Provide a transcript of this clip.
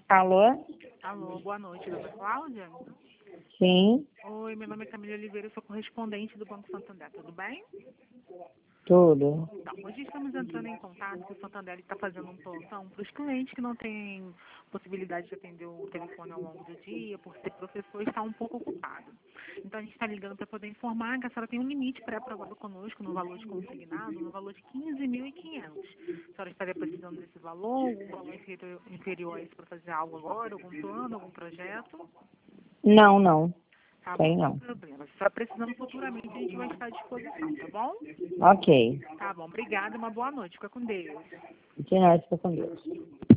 Alô? Alô, boa noite, dona Cláudia. Sim, Oi, meu nome é Camila Oliveira, eu sou correspondente do Banco Santander, tudo bem? tudo. Então, hoje estamos entrando em contato que o Santander está fazendo um plantão para os clientes que não têm possibilidade de atender o telefone ao longo do dia, por ser professor e está um pouco ocupado. Então, a gente está ligando para poder informar que a senhora tem um limite pré-aprovado conosco no valor de consignado, no valor de 15.500. A senhora estaria precisando desse valor, algum valor inferior a isso para fazer algo agora, algum plano, algum projeto? Não, Tá bom, tem sem não. problema. Se está precisando futuramente, a gente vai estar à disposição, tá bom? Ok. Tá bom, obrigada e uma boa noite. Fica com Deus. De nada, fica com Deus.